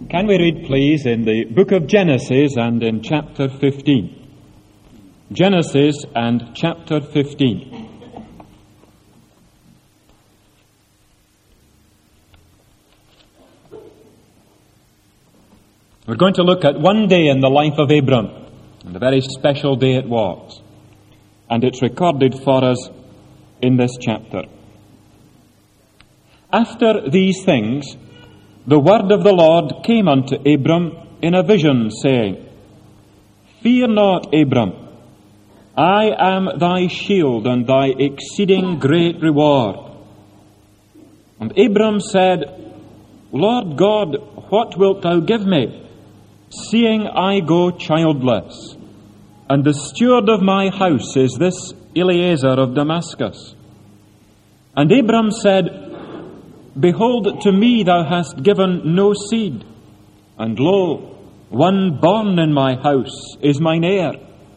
Can we read, please, in the book of Genesis and in chapter 15? Genesis and chapter 15. We're going to look at one day in the life of Abram, and a very special day it was. And it's recorded for us in this chapter. After these things, the word of the Lord came unto Abram in a vision, saying, Fear not, Abram, I am thy shield and thy exceeding great reward. And Abram said, Lord God, what wilt thou give me, seeing I go childless? And the steward of my house is this Eliezer of Damascus. And Abram said, Behold, to me thou hast given no seed, and lo, one born in my house is mine heir.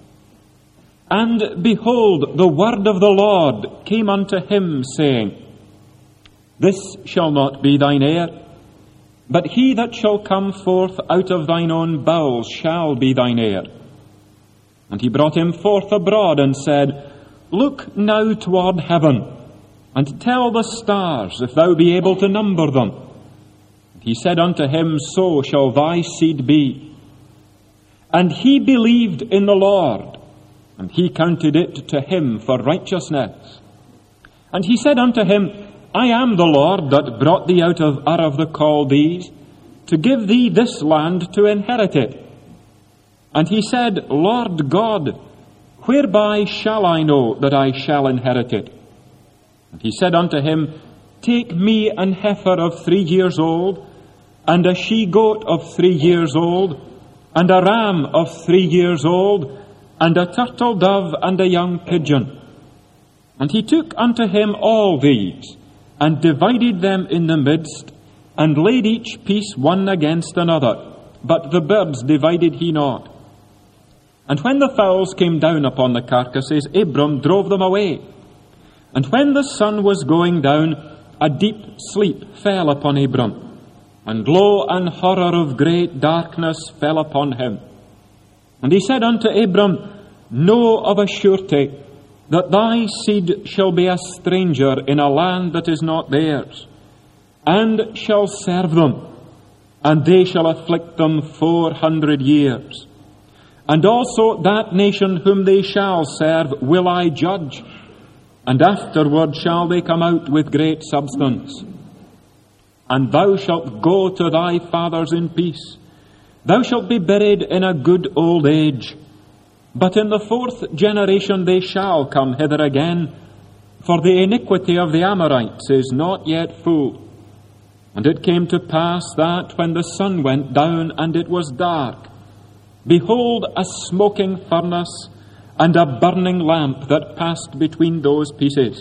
And behold, the word of the Lord came unto him, saying, This shall not be thine heir, but he that shall come forth out of thine own bowels shall be thine heir. And he brought him forth abroad, and said, Look now toward heaven, and tell the stars, if thou be able to number them. He said unto him, So shall thy seed be. And he believed in the Lord, and he counted it to him for righteousness. And he said unto him, I am the Lord that brought thee out of Ur of the Chaldees, to give thee this land to inherit it. And he said, Lord God, whereby shall I know that I shall inherit it? And he said unto him, Take me an heifer of 3 years old, and a she-goat of 3 years old, and a ram of 3 years old, and a turtle dove and a young pigeon. And he took unto him all these, and divided them in the midst, and laid each piece one against another, but the birds divided he not. And when the fowls came down upon the carcasses, Abram drove them away. And when the sun was going down, a deep sleep fell upon Abram, and lo, an horror of great darkness fell upon him. And he said unto Abram, Know of a surety that thy seed shall be a stranger in a land that is not theirs, and shall serve them, and they shall afflict them 400 years. And also that nation whom they shall serve will I judge, and afterward shall they come out with great substance. And thou shalt go to thy fathers in peace. Thou shalt be buried in a good old age. But in the 4th generation they shall come hither again, for the iniquity of the Amorites is not yet full. And it came to pass that when the sun went down and it was dark, behold, a smoking furnace and a burning lamp that passed between those pieces.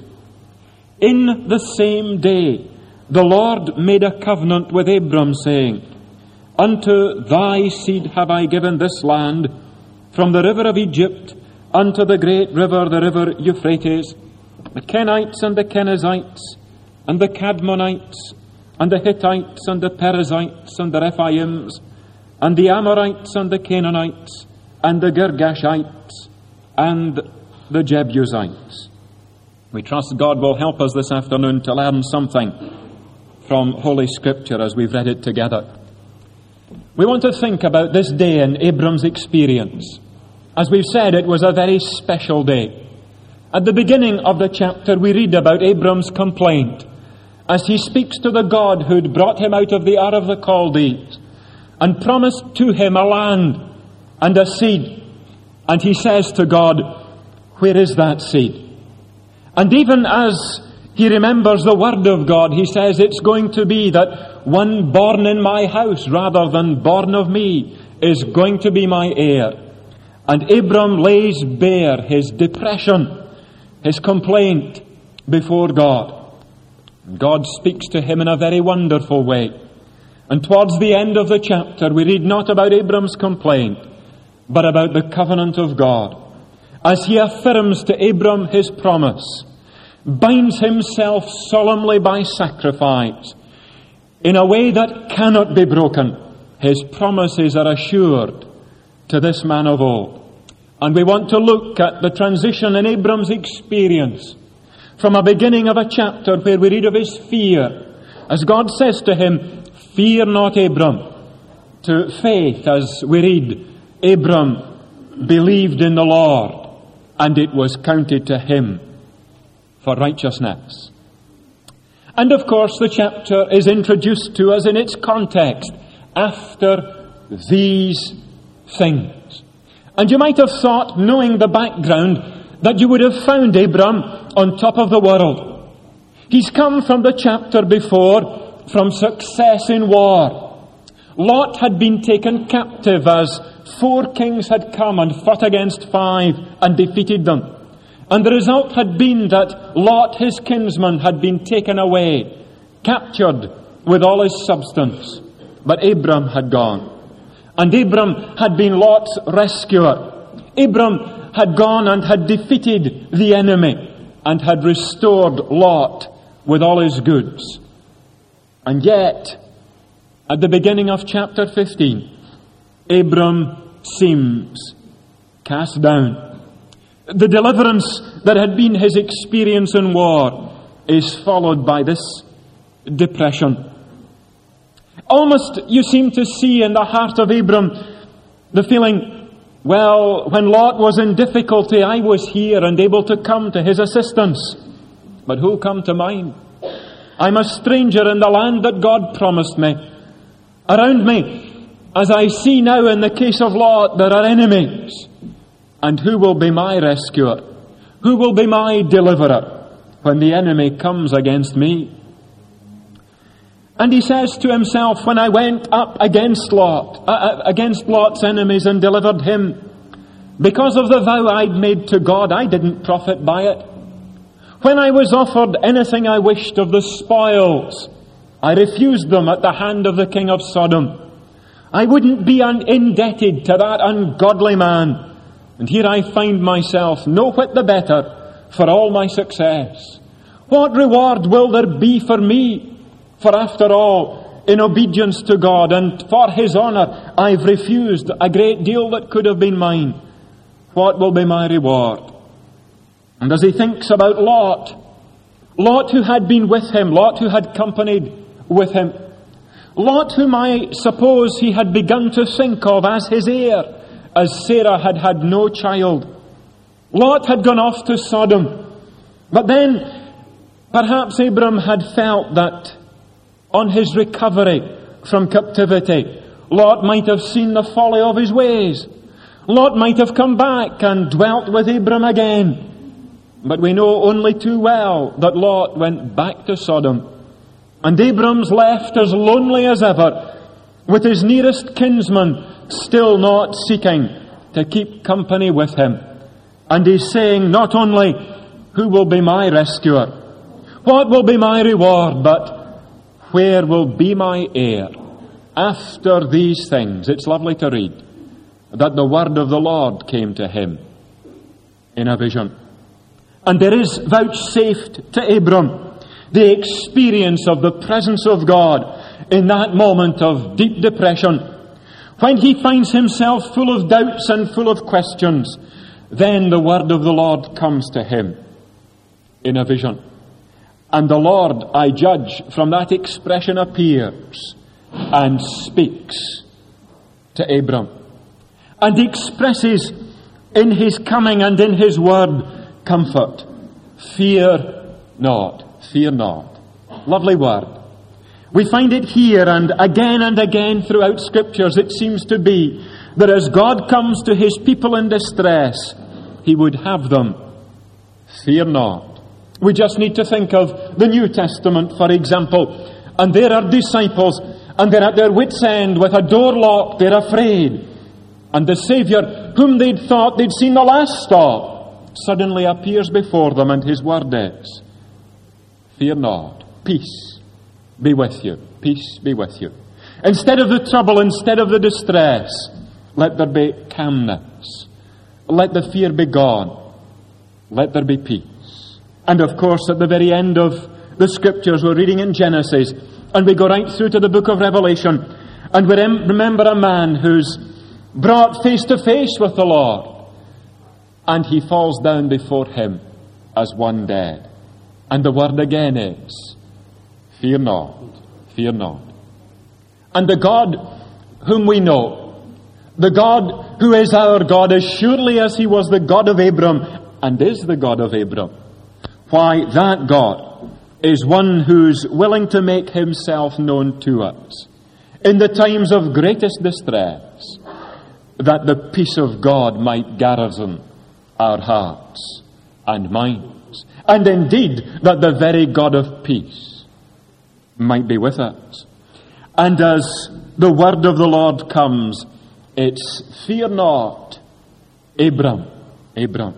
In the same day the Lord made a covenant with Abram, saying, Unto thy seed have I given this land, from the river of Egypt unto the great river, the river Euphrates, the Kenites and the Kenizzites, and the Cadmonites, and the Hittites, and the Perizzites, and the Rephaims, and the Amorites, and the Canaanites, and the Girgashites, and the Jebusites. We trust God will help us this afternoon to learn something from Holy Scripture as we've read it together. We want to think about this day in Abram's experience. As we've said, it was a very special day. At the beginning of the chapter, we read about Abram's complaint as he speaks to the God who'd brought him out of the Ur of the Chaldees and promised to him a land and a seed. And he says to God, Where is that seed? And even as he remembers the word of God, he says, It's going to be that one born in my house rather than born of me is going to be my heir. And Abram lays bare his depression, his complaint before God. And God speaks to him in a very wonderful way. And towards the end of the chapter, we read not about Abram's complaint, but about the covenant of God, as he affirms to Abram his promise, binds himself solemnly by sacrifice in a way that cannot be broken, His promises are assured to this man of old. And we want to look at the transition in Abram's experience from a beginning of a chapter where we read of his fear, as God says to him, "Fear not, Abram," to faith, as we read, Abram believed in the Lord, and it was counted to him for righteousness. And of course, the chapter is introduced to us in its context, after these things. And you might have thought, knowing the background, that you would have found Abram on top of the world. He's come from the chapter before, from success in war. Lot had been taken captive as 4 kings had come and fought against 5 and defeated them. And the result had been that Lot, his kinsman, had been taken away, captured with all his substance. But Abram had gone. And Abram had been Lot's rescuer. Abram had gone and had defeated the enemy and had restored Lot with all his goods. And yet, at the beginning of chapter 15, Abram seems cast down. The deliverance that had been his experience in war is followed by this depression. Almost you seem to see in the heart of Abram the feeling, well, when Lot was in difficulty, I was here and able to come to his assistance. But who'll come to mine? I'm a stranger in the land that God promised me. Around me, as I see now in the case of Lot, there are enemies. And who will be my rescuer? Who will be my deliverer when the enemy comes against me? And he says to himself, when I went up against Lot's enemies and delivered him, because of the vow I'd made to God, I didn't profit by it. When I was offered anything I wished of the spoils, I refused them at the hand of the king of Sodom. I wouldn't be indebted to that ungodly man. And here I find myself no whit the better for all my success. What reward will there be for me? For after all, in obedience to God and for His honour, I've refused a great deal that could have been mine. What will be my reward? And as he thinks about Lot who had been with him, Lot who had companied with him, Lot whom I suppose he had begun to think of as his heir, as Sarah had had no child. Lot had gone off to Sodom. But then, perhaps Abram had felt that on his recovery from captivity, Lot might have seen the folly of his ways. Lot might have come back and dwelt with Abram again. But we know only too well that Lot went back to Sodom. And Abram's left as lonely as ever, with his nearest kinsman still not seeking to keep company with him. And he's saying not only, who will be my rescuer? What will be my reward? But where will be my heir? After these things, it's lovely to read that the word of the Lord came to him in a vision. And there is vouchsafed to Abram the experience of the presence of God in that moment of deep depression, when he finds himself full of doubts and full of questions. Then the word of the Lord comes to him in a vision. And the Lord, I judge from that expression, appears and speaks to Abram, and expresses in his coming and in his word comfort. Fear not. Fear not. Lovely word. We find it here and again throughout Scriptures. It seems to be that as God comes to His people in distress, He would have them fear not. We just need to think of the New Testament, for example. And there are disciples, and they're at their wits' end with a door locked. They're afraid. And the Saviour, whom they'd thought they'd seen the last of, suddenly appears before them, and His word is, fear not. Peace be with you. Peace be with you. Instead of the trouble, instead of the distress, let there be calmness. Let the fear be gone. Let there be peace. And of course, at the very end of the Scriptures, we're reading in Genesis, and we go right through to the book of Revelation, And we remember a man who's brought face to face with the Lord, and he falls down before him as one dead. And the word again is, fear not, fear not. And the God whom we know, the God who is our God, as surely as he was the God of Abram and is the God of Abram, why, that God is one who's willing to make himself known to us in the times of greatest distress, that the peace of God might garrison our hearts and minds, and indeed that the very God of peace might be with us. And as the word of the Lord comes, it's, fear not, Abram, Abram.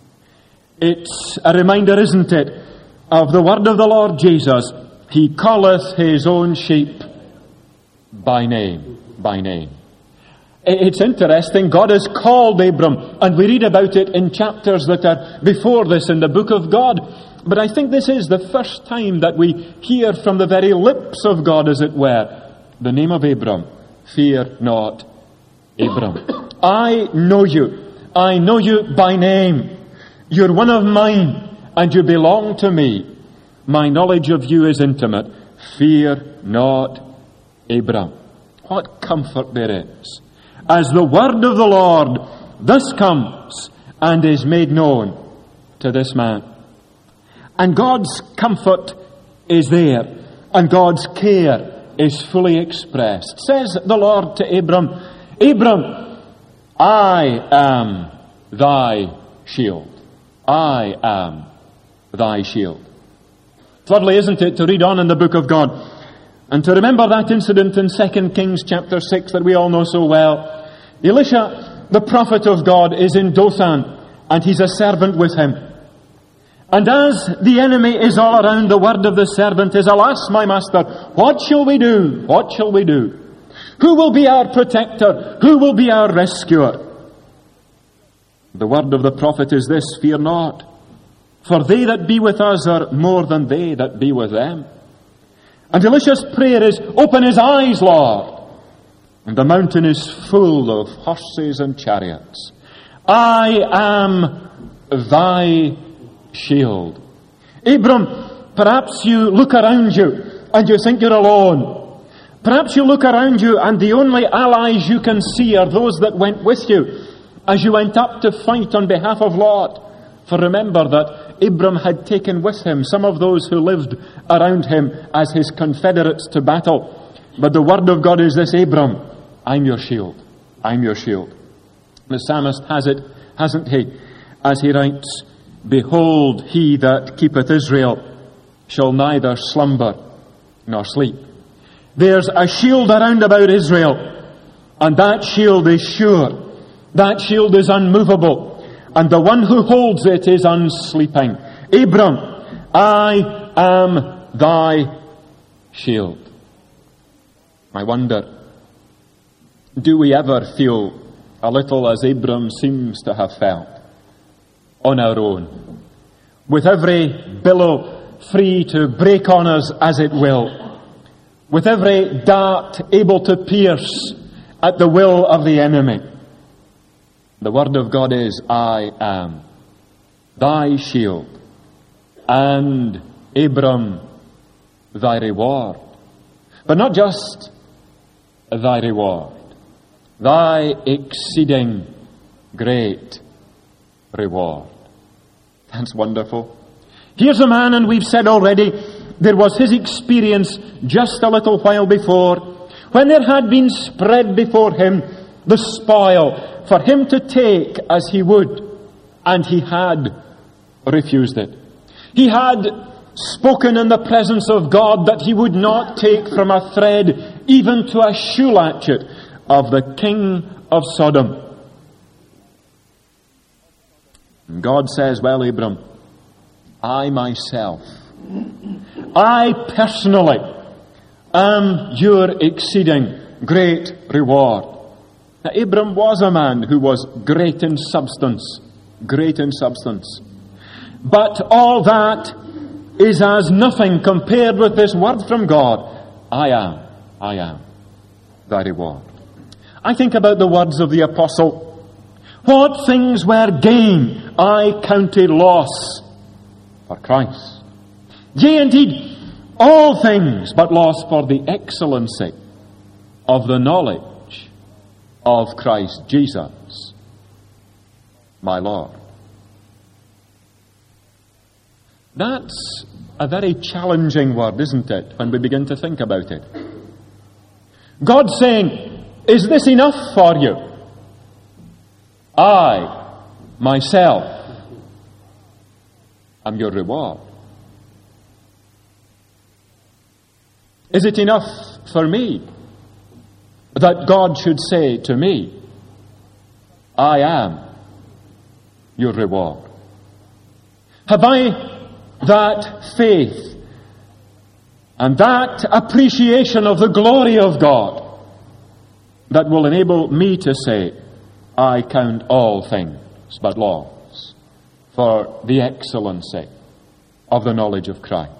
It's a reminder, isn't it, of the word of the Lord Jesus. He calleth his own sheep by name, by name. It's interesting, God has called Abram, and we read about it in chapters that are before this in the book of God. But I think this is the first time that we hear from the very lips of God, as it were, the name of Abram. Fear not, Abram. I know you by name. You're one of mine, and you belong to me. My knowledge of you is intimate. Fear not, Abram. What comfort there is, as the word of the Lord thus comes and is made known to this man. And God's comfort is there, and God's care is fully expressed. Says the Lord to Abram, Abram, I am thy shield. I am thy shield. It's lovely, isn't it, to read on in the book of God and to remember that incident in 2 Kings chapter 6 that we all know so well. Elisha, the prophet of God, is in Dothan, and he's a servant with him. And as the enemy is all around, the word of the servant is, alas, my master, what shall we do? What shall we do? Who will be our protector? Who will be our rescuer? The word of the prophet is this, fear not, for they that be with us are more than they that be with them. And Elisha's prayer is, open his eyes, Lord. And the mountain is full of horses and chariots. I am thy shield. Abram, perhaps you look around you and you think you're alone. Perhaps you look around you and the only allies you can see are those that went with you as you went up to fight on behalf of Lot. For remember that Abram had taken with him some of those who lived around him as his confederates to battle. But the word of God is this, Abram, I'm your shield. I'm your shield. The psalmist has it, hasn't he? As he writes, behold, he that keepeth Israel shall neither slumber nor sleep. There's a shield around about Israel, and that shield is sure. That shield is unmovable, and the one who holds it is unsleeping. Abram, I am thy shield. I wonder, do we ever feel a little as Abram seems to have felt, on our own, with every billow free to break on us as it will, with every dart able to pierce at the will of the enemy? The word of God is, I am thy shield, and Abram, thy reward. But not just thy reward, thy exceeding great reward. That's wonderful. Here's a man, and we've said already, there was his experience just a little while before, when there had been spread before him the spoil for him to take as he would, and he had refused it. He had spoken in the presence of God that he would not take from a thread, even to a shoe latchet, of the king of Sodom. And God says, well, Abram, I myself, I personally am your exceeding great reward. Now, Abram was a man who was great in substance. Great in substance. But all that is as nothing compared with this word from God. I am. thy reward. I think about the words of the apostle. What things were gain I counted loss for Christ. Yea, indeed, all things but loss for the excellency of the knowledge of Christ Jesus, my Lord. That's a very challenging word, isn't it, when we begin to think about it? God saying, is this enough for you? I, myself, am your reward. Is it enough for me that God should say to me, I am your reward? Have I that faith and that appreciation of the glory of God that will enable me to say, I count all things but loss for the excellency of the knowledge of Christ?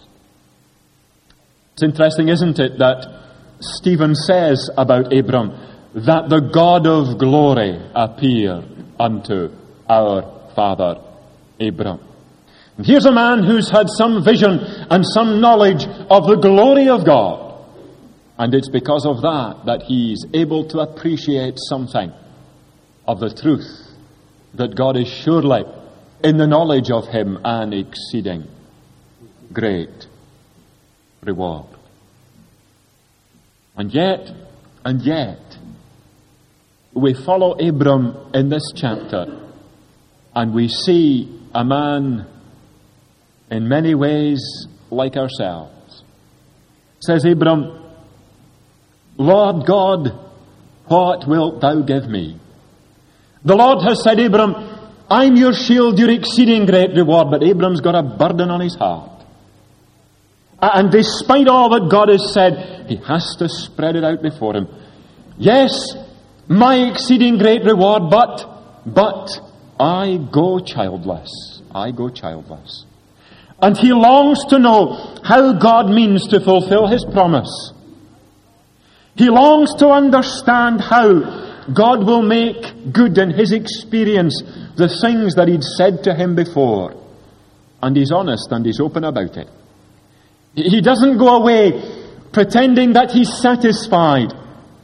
It's interesting, isn't it, that Stephen says about Abram that the God of glory appeared unto our father Abram. And here's a man who's had some vision and some knowledge of the glory of God. And it's because of that he's able to appreciate something of the truth that God is surely in the knowledge of him an exceeding great reward. And yet, we follow Abram in this chapter, and we see a man in many ways like ourselves. It says Abram, Lord God, what wilt thou give me? The Lord has said, Abram, I'm your shield, your exceeding great reward. But Abram's got a burden on his heart. And despite all that God has said, he has to spread it out before him. Yes, my exceeding great reward, but I go childless. I go childless. And he longs to know how God means to fulfill his promise. He longs to understand how God will make good in his experience the things that he'd said to him before. And he's honest and he's open about it. He doesn't go away pretending that he's satisfied,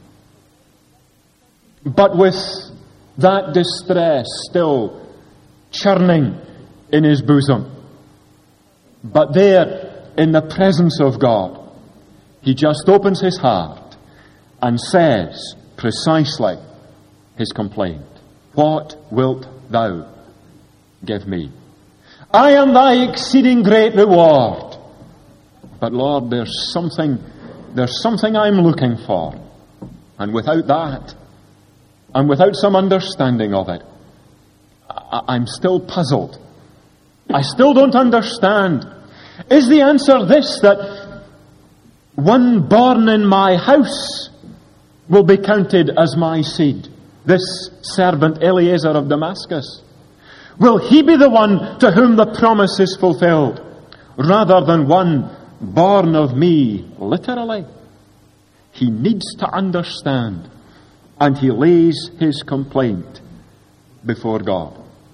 but with that distress still churning in his bosom. But there, in the presence of God, he just opens his heart and says precisely his complaint. What wilt thou give me? I am thy exceeding great reward. But Lord, there's something I'm looking for. And without that, and without some understanding of it, I'm still puzzled. I still don't understand. Is the answer this, that one born in my house will be counted as my seed? This servant Eliezer of Damascus. Will he be the one to whom the promise is fulfilled, rather than one born of me, literally? He needs to understand, and he lays his complaint before God.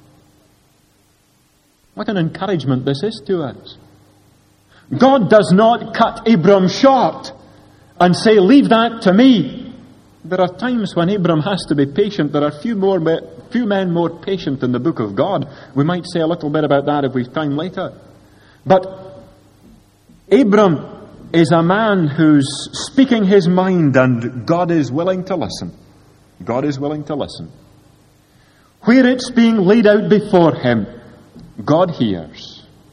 What an encouragement this is to us. God does not cut Abram short and say, leave that to me. There are times when Abram has to be patient. There are few men more patient in the book of God. We might say a little bit about that if we've time later. But Abram is a man who's speaking his mind, and God is willing to listen. God is willing to listen. Where it's being laid out before him, God hears.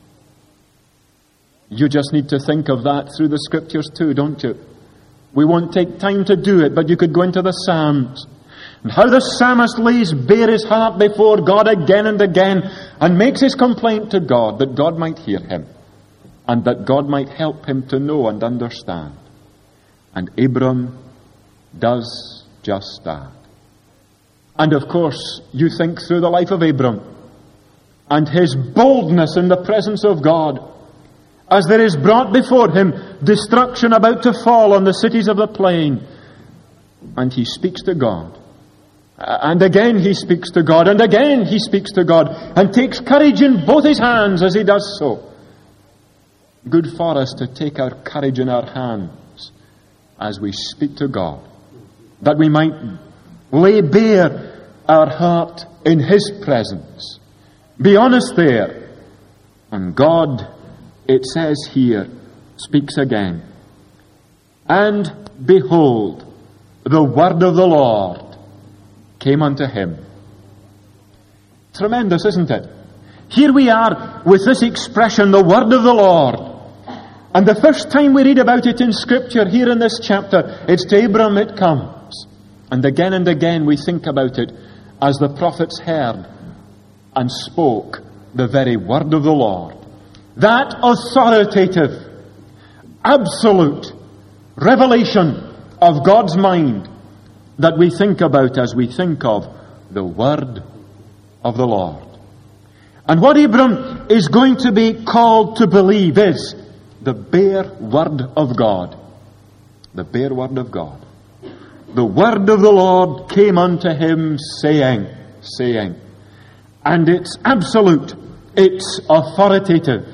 You just need to think of that through the scriptures too, don't you? We won't take time to do it, but you could go into the Psalms. And how the psalmist lays bare his heart before God again and again, and makes his complaint to God, that God might hear him, and that God might help him to know and understand. And Abram does just that. And of course, you think through the life of Abram, and his boldness in the presence of God, as there is brought before him destruction about to fall on the cities of the plain. and he speaks to God. And again he speaks to God, and again he speaks to God, and takes courage in both his hands as he does so. Good for us to take our courage in our hands as we speak to God, that we might lay bare our heart in his presence. Be honest there. And God, it says here, speaks again. And behold, the word of the Lord came unto him. Tremendous, isn't it? Here we are with this expression, the word of the Lord. And the first time we read about it in Scripture, here in this chapter, it's to Abram it comes. And again we think about it as the prophets heard and spoke the very word of the Lord. That authoritative, absolute revelation of God's mind that we think about as we think of the word of the Lord. And what Abram is going to be called to believe is the bare word of God. The bare word of God. The word of the Lord came unto him saying. And it's absolute. It's authoritative.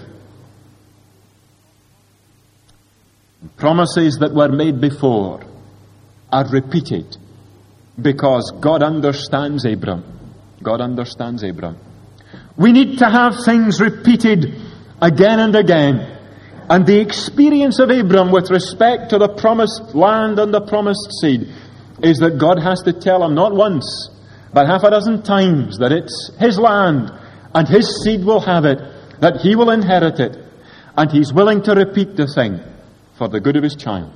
Promises that were made before are repeated because God understands Abram. God understands Abram. We need to have things repeated again and again. And the experience of Abram with respect to the promised land and the promised seed is that God has to tell him not once, but half a dozen times that it's his land and his seed will have it, that he will inherit it, and he's willing to repeat the thing for the good of his child.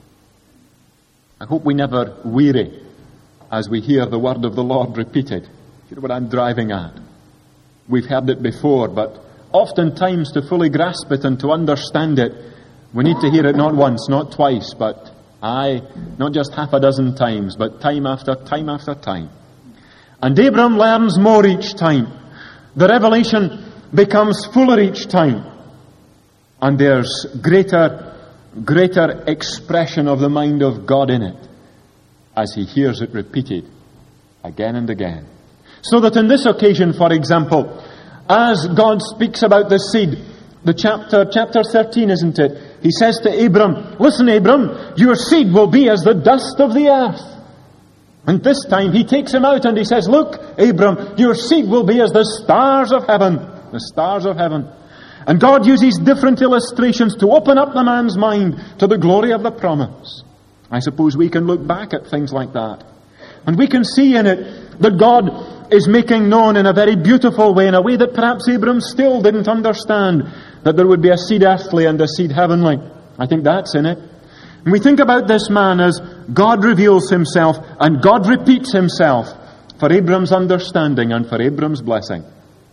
I hope we never weary as we hear the word of the Lord repeated. You know what I'm driving at? We've heard it before, but oftentimes to fully grasp it and to understand it, we need to hear it not once, not twice, but not just half a dozen times, but time after time after time. And Abram learns more each time. The revelation becomes fuller each time. And there's greater expression of the mind of God in it as he hears it repeated again and again. So that in this occasion, for example, as God speaks about the seed, the chapter 13, isn't it? He says to Abram, listen, Abram, your seed will be as the dust of the earth. And this time he takes him out and he says, look, Abram, your seed will be as the stars of heaven. The stars of heaven. And God uses different illustrations to open up the man's mind to the glory of the promise. I suppose we can look back at things like that. And we can see in it that God is making known in a very beautiful way, in a way that perhaps Abram still didn't understand, that there would be a seed earthly and a seed heavenly. I think that's in it. And we think about this man as God reveals himself and God repeats himself for Abram's understanding and for Abram's blessing.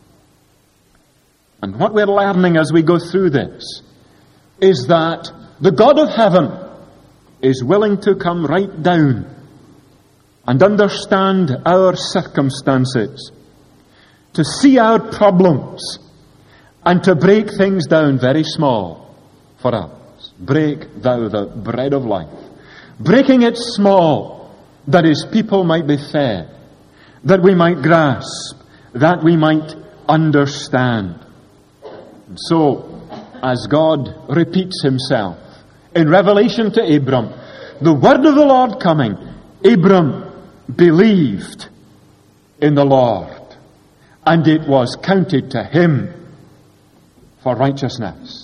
And what we're learning as we go through this is that the God of heaven is willing to come right down and understand our circumstances, to see our problems, and to break things down very small for us. Break thou the bread of life. Breaking it small, that his people might be fed, that we might grasp, that we might understand. And so, as God repeats himself in Revelation to Abram, the word of the Lord coming, Abram believed in the Lord, and it was counted to him for righteousness.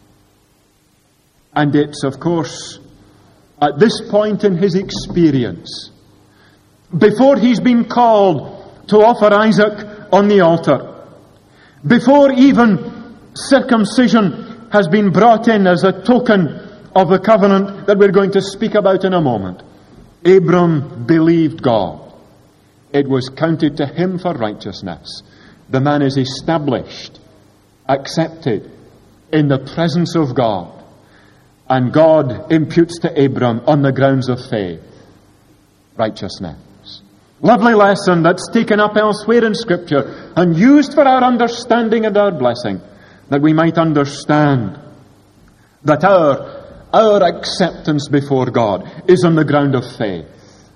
And it's, of course, at this point in his experience, before he's been called to offer Isaac on the altar, before even circumcision has been brought in as a token of the covenant that we're going to speak about in a moment, Abram believed God. It was counted to him for righteousness. The man is established, accepted in the presence of God. And God imputes to Abram on the grounds of faith righteousness. Lovely lesson that's taken up elsewhere in Scripture and used for our understanding and our blessing, that we might understand that our acceptance before God is on the ground of faith.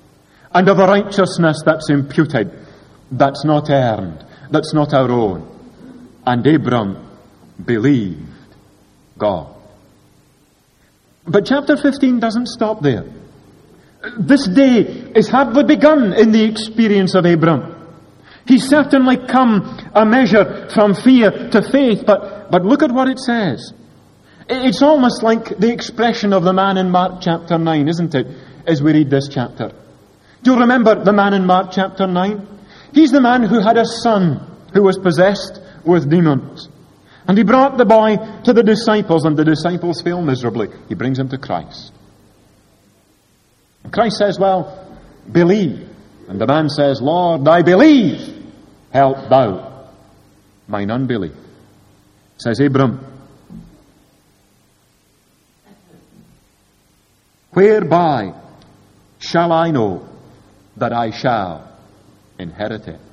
and of a righteousness that's imputed, that's not earned, that's not our own. And Abram believed God. But chapter 15 doesn't stop there. This day is hardly begun in the experience of Abram. He's certainly come a measure from fear to faith, but look at what it says. It's almost like the expression of the man in Mark chapter 9, isn't it, as we read this chapter? Do you remember the man in Mark chapter 9? He's the man who had a son who was possessed with demons. And he brought the boy to the disciples, and the disciples fail miserably. He brings him to Christ. And Christ says, well, believe. And the man says, Lord, I believe. Help thou mine unbelief. Says Abram, whereby shall I know that I shall inherit it?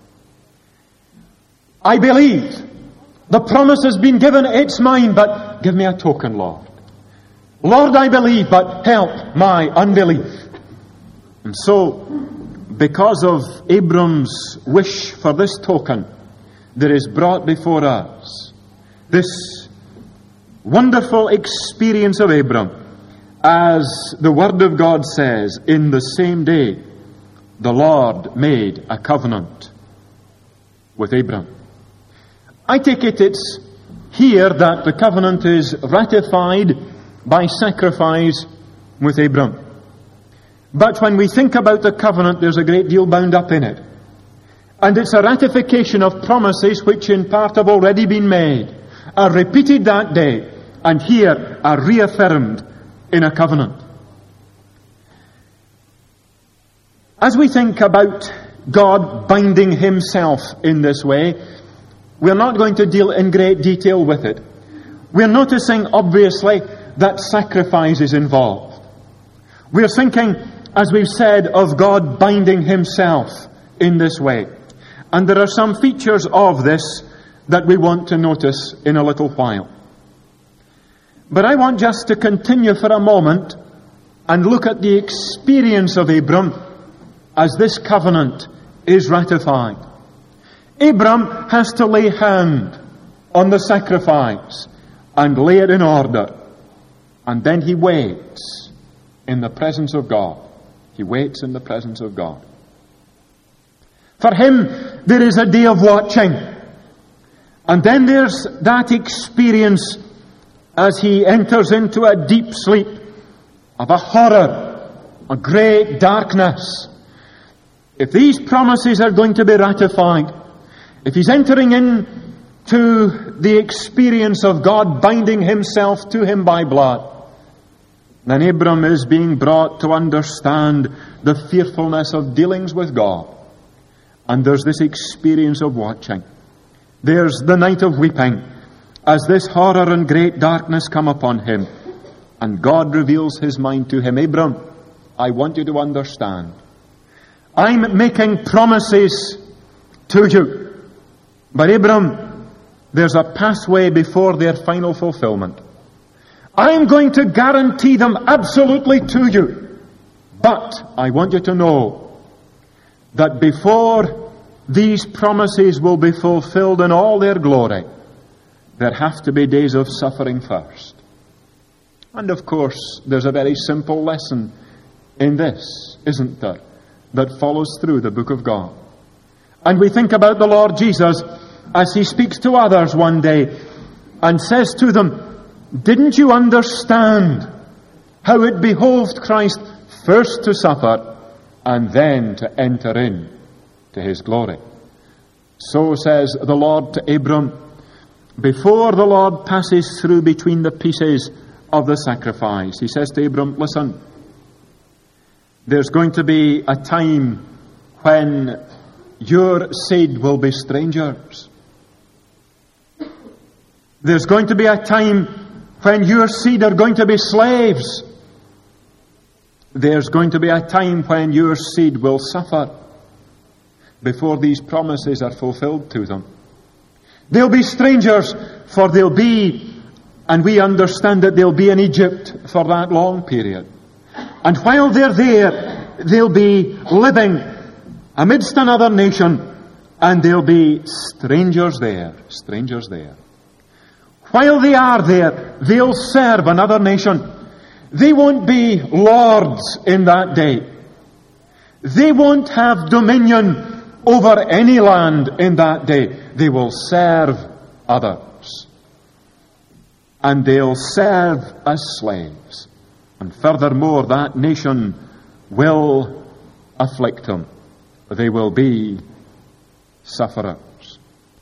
I believe. The promise has been given, it's mine, but give me a token, Lord. Lord, I believe, but help my unbelief. And so, because of Abram's wish for this token, there is brought before us this wonderful experience of Abram, as the Word of God says, in the same day the Lord made a covenant with Abram. I take it's here that the covenant is ratified by sacrifice with Abram. But when we think about the covenant, there's a great deal bound up in it. And it's a ratification of promises which in part have already been made, are repeated that day, and here are reaffirmed in a covenant. As we think about God binding himself in this way, we're not going to deal in great detail with it. We're noticing, obviously, that sacrifice is involved. We're thinking, as we've said, of God binding himself in this way. And there are some features of this that we want to notice in a little while. But I want just to continue for a moment and look at the experience of Abram as this covenant is ratified. Abram has to lay hand on the sacrifice and lay it in order. And then he waits in the presence of God. He waits in the presence of God. For him, there is a day of watching. And then there's that experience as he enters into a deep sleep of a horror, a great darkness. If these promises are going to be ratified, if he's entering into the experience of God binding himself to him by blood, then Abram is being brought to understand the fearfulness of dealings with God. And there's this experience of watching. There's the night of weeping as this horror and great darkness come upon him. And God reveals his mind to him. Abram, I want you to understand. I'm making promises to you. But Abram, there's a pathway before their final fulfillment. I'm going to guarantee them absolutely to you. But I want you to know that before these promises will be fulfilled in all their glory, there have to be days of suffering first. And of course, there's a very simple lesson in this, isn't there, that follows through the book of God. And we think about the Lord Jesus as he speaks to others one day and says to them, didn't you understand how it behoved Christ first to suffer and then to enter in to his glory? So says the Lord to Abram, before the Lord passes through between the pieces of the sacrifice, he says to Abram, listen, there's going to be a time when your seed will be strangers. There's going to be a time when your seed are going to be slaves. There's going to be a time when your seed will suffer before these promises are fulfilled to them. They'll be strangers, for they'll be, and we understand that they'll be in Egypt for that long period. And while they're there, they'll be living amidst another nation, and there'll be strangers there. Strangers there. While they are there, they'll serve another nation. They won't be lords in that day. They won't have dominion over any land in that day. They will serve others. And they'll serve as slaves. And furthermore, that nation will afflict them. They will be sufferers.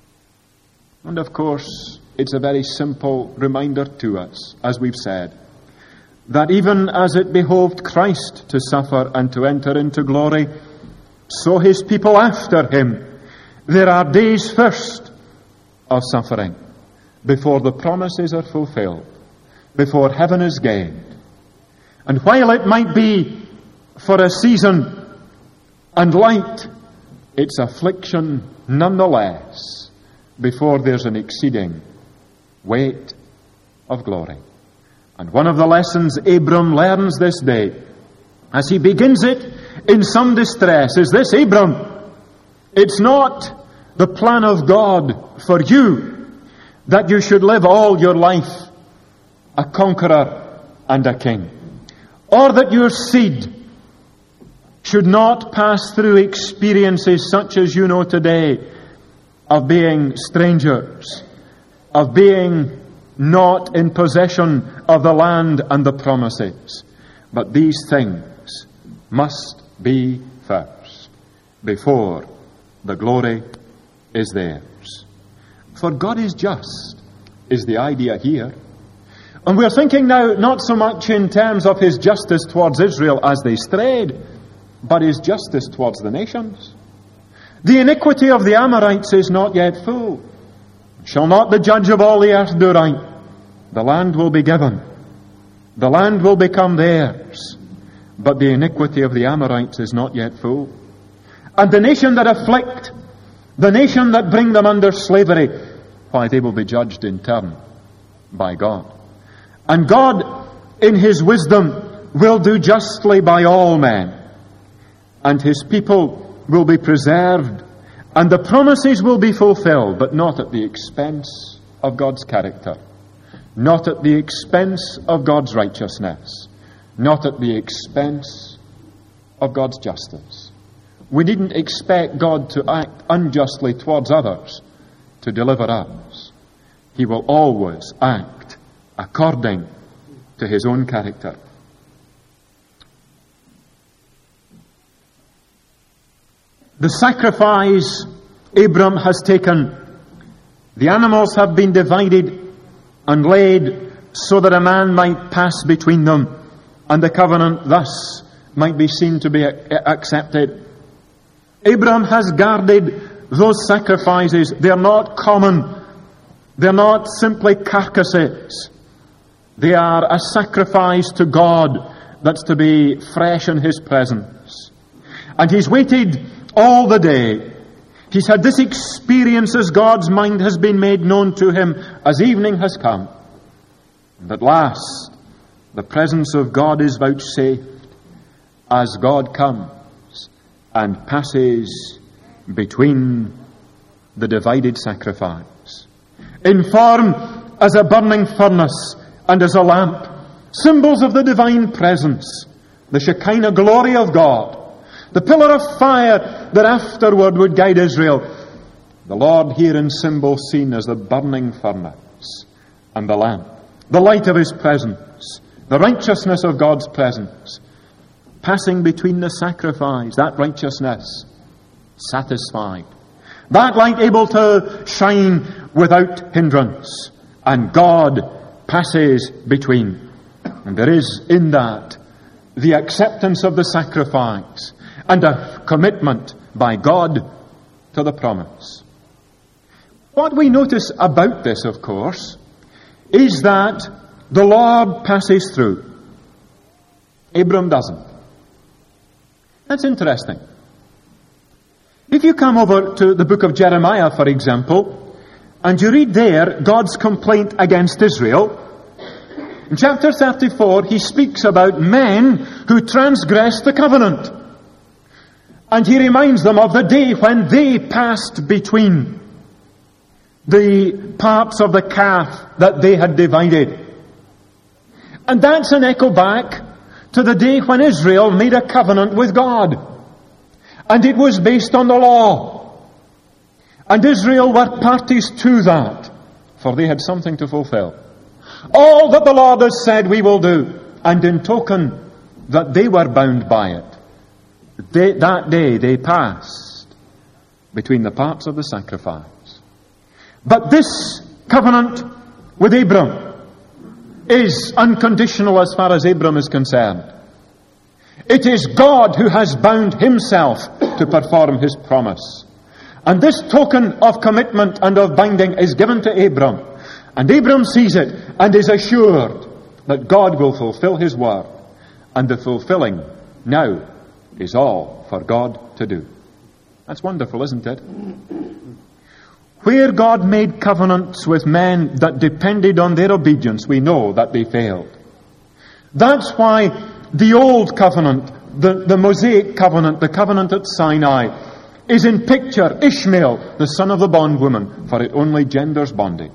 And of course, it's a very simple reminder to us, as we've said, that even as it behoved Christ to suffer and to enter into glory, so his people after him, there are days first of suffering before the promises are fulfilled, before heaven is gained. And while it might be for a season and light, it's affliction nonetheless before there's an exceeding weight of glory. And one of the lessons Abram learns this day, as he begins it in some distress, is this: Abram, it's not the plan of God for you that you should live all your life a conqueror and a king, or that your seed should not pass through experiences such as you know today of being strangers, of being not in possession of the land and the promises. But these things must be first, before the glory is theirs. For God is just, is the idea here. And we're thinking now not so much in terms of his justice towards Israel as they strayed, but his justice towards the nations. The iniquity of the Amorites is not yet full. Shall not the judge of all the earth do right? The land will be given. The land will become theirs. But the iniquity of the Amorites is not yet full. And the nation that afflict, the nation that bring them under slavery, why, they will be judged in turn by God. And God, in his wisdom, will do justly by all men. And his people will be preserved, and the promises will be fulfilled, but not at the expense of God's character, not at the expense of God's righteousness, not at the expense of God's justice. We needn't expect God to act unjustly towards others to deliver us. He will always act according to his own character. The sacrifice Abram has taken, the animals have been divided and laid so that a man might pass between them, and the covenant thus might be seen to be accepted. Abram has guarded those sacrifices. They're not common. They're not simply carcasses. They are a sacrifice to God that's to be fresh in his presence. And he's waited all the day. He's had this experience as God's mind has been made known to him as evening has come. And at last, the presence of God is vouchsafed as God comes and passes between the divided sacrifice. In form as a burning furnace and as a lamp, symbols of the divine presence, the Shekinah glory of God, the pillar of fire that afterward would guide Israel. The Lord here in symbol seen as the burning furnace and the lamp, the light of his presence, the righteousness of God's presence, passing between the sacrifice, that righteousness satisfied, that light able to shine without hindrance, and God passes between. And there is in that the acceptance of the sacrifice and a commitment by God to the promise. What we notice about this, of course, is that the Lord passes through. Abram doesn't. That's interesting. If you come over to the book of Jeremiah, for example, and you read there God's complaint against Israel, in chapter 34 he speaks about men who transgress the covenant. And he reminds them of the day when they passed between the parts of the calf that they had divided. And that's an echo back to the day when Israel made a covenant with God. And it was based on the law. And Israel were parties to that, for they had something to fulfill. All that the Lord has said we will do, and in token that they were bound by it, that day they passed between the parts of the sacrifice. But this covenant with Abram is unconditional as far as Abram is concerned. It is God who has bound himself to perform his promise. And this token of commitment and of binding is given to Abram. And Abram sees it and is assured that God will fulfill his word. And the fulfilling now is all for God to do. That's wonderful, isn't it? Where God made covenants with men that depended on their obedience, we know that they failed. That's why the old covenant, the Mosaic covenant, the covenant at Sinai, is in picture Ishmael, the son of the bondwoman, for it only genders bondage.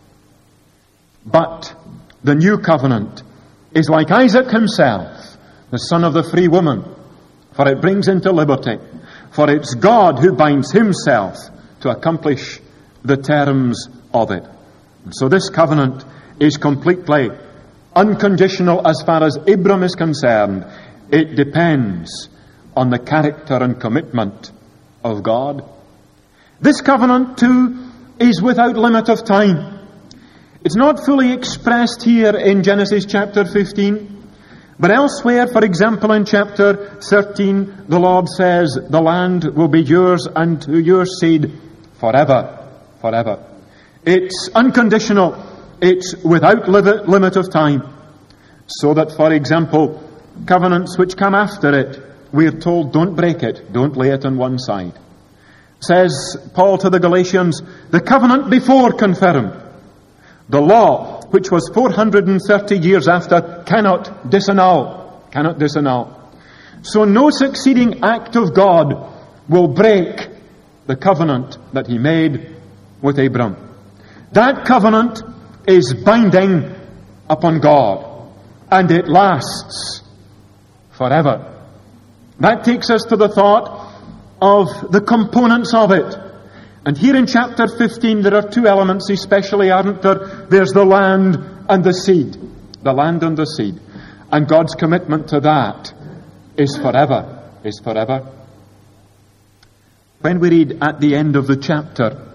But the new covenant is like Isaac himself, the son of the free woman, for it brings into liberty. For it's God who binds himself to accomplish the terms of it. And so this covenant is completely unconditional as far as Abram is concerned. It depends on the character and commitment of God. This covenant too is without limit of time. It's not fully expressed here in Genesis chapter 15, but elsewhere, for example in chapter 13, the Lord says, the land will be yours and to your seed forever. Forever. It's unconditional. It's without limit of time. So that, for example, covenants which come after it, we are told, don't break it, don't lay it on one side. Says Paul to the Galatians, the covenant before confirmed, the law, which was 430 years after, cannot disannul. Cannot disannul. So no succeeding act of God will break the covenant that he made with Abram. That covenant is binding upon God, and it lasts forever. That takes us to the thought of the components of it. And here in chapter 15 there are two elements especially, aren't there? There's the land and the seed. The land and the seed. And God's commitment to that is forever. Is forever. When we read at the end of the chapter,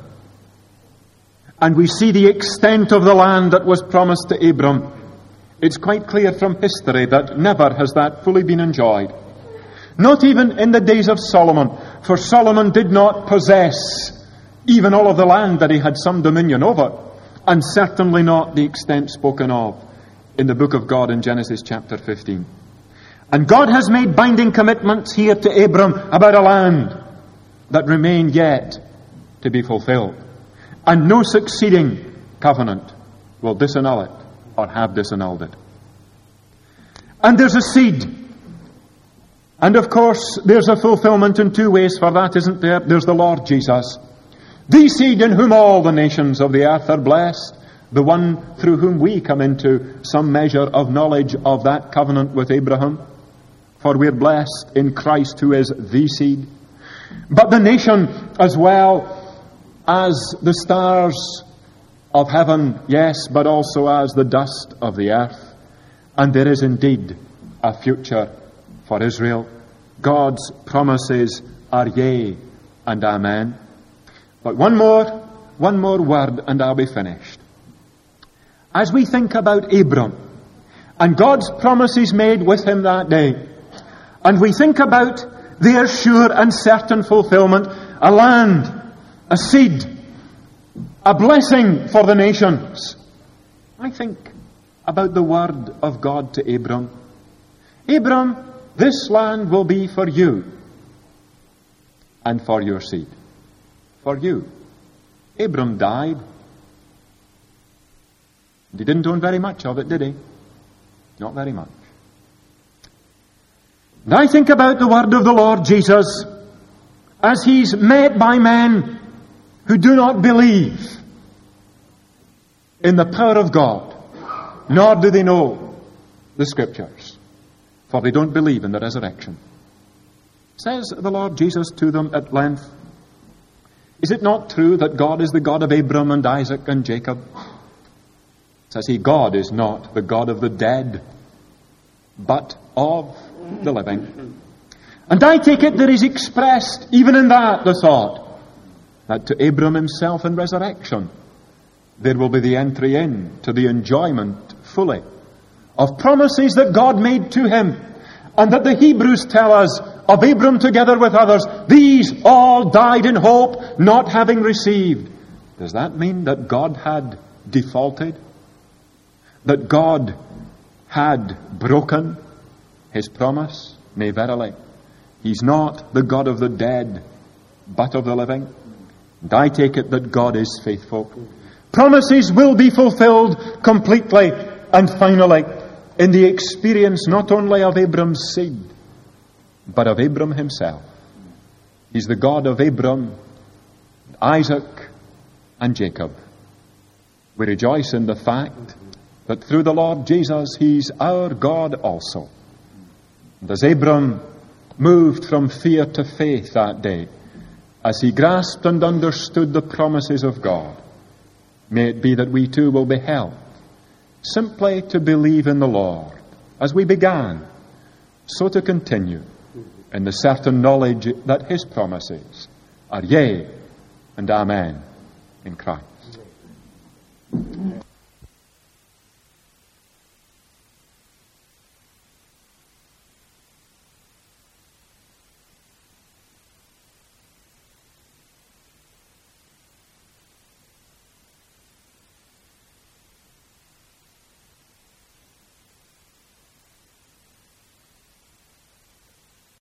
and we see the extent of the land that was promised to Abram, it's quite clear from history that never has that fully been enjoyed. Not even in the days of Solomon, for Solomon did not possess even all of the land that he had some dominion over, and certainly not the extent spoken of in the book of God in Genesis chapter 15. And God has made binding commitments here to Abram about a land that remain yet to be fulfilled. And no succeeding covenant will disannul it or have disannulled it. And there's a seed. And of course, there's a fulfillment in two ways for that, isn't there? There's the Lord Jesus, the seed in whom all the nations of the earth are blessed, the one through whom we come into some measure of knowledge of that covenant with Abraham. For we're blessed in Christ who is the seed. But the nation as well as the stars of heaven, yes, but also as the dust of the earth. And there is indeed a future for Israel. God's promises are yea and amen. But one more word and I'll be finished. As we think about Abram and God's promises made with him that day, and we think about their sure and certain fulfillment, a land, a seed, a blessing for the nations, I think about the word of God to Abram. Abram, this land will be for you and for your seed. For you. Abram died. He didn't own very much of it, did he? Not very much. And I think about the word of the Lord Jesus as he's met by men who do not believe in the power of God, nor do they know the Scriptures, for they don't believe in the resurrection. Says the Lord Jesus to them at length, is it not true that God is the God of Abraham and Isaac and Jacob? Says he, God is not the God of the dead, but of the living. And I take it there is expressed, even in that, the thought that to Abraham himself in resurrection, there will be the entry in to the enjoyment fully of promises that God made to him, and that the Hebrews tell us of Abraham together with others. These all died in hope, not having received. Does that mean that God had defaulted? That God had broken his promise? Nay, verily. He's not the God of the dead, but of the living. And I take it that God is faithful. Promises will be fulfilled completely and finally in the experience not only of Abram's seed, but of Abram himself. He's the God of Abram, Isaac, and Jacob. We rejoice in the fact that through the Lord Jesus, he's our God also. And as Abram moved from fear to faith that day, as he grasped and understood the promises of God, may it be that we too will be helped simply to believe in the Lord, as we began, so to continue in the certain knowledge that his promises are yea and amen in Christ.